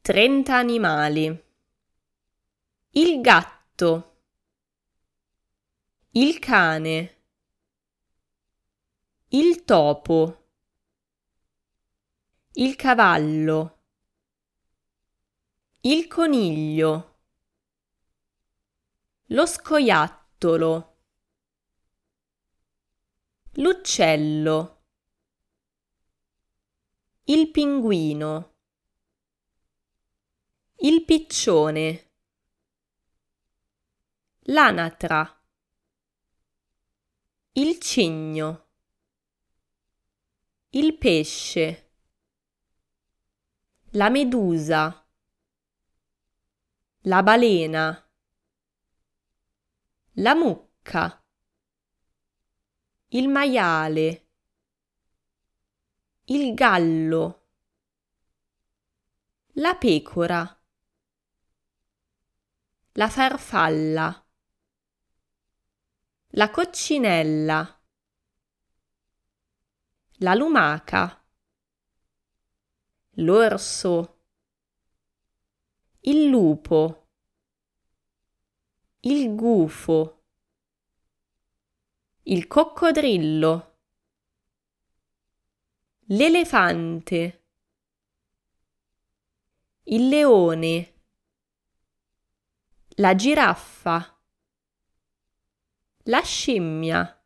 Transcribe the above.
30 animali. Il gatto, il cane, il topo, il cavallo, il coniglio, lo scoiattolo, l'uccello, il pinguino, il piccione, l'anatra, il cigno, il pesce, la medusa, la balena, la mucca, il maiale, il gallo, la pecora, la farfalla, la coccinella, la lumaca, l'orso, il lupo, il gufo, il coccodrillo, l'elefante, il leone, la giraffa, la scimmia,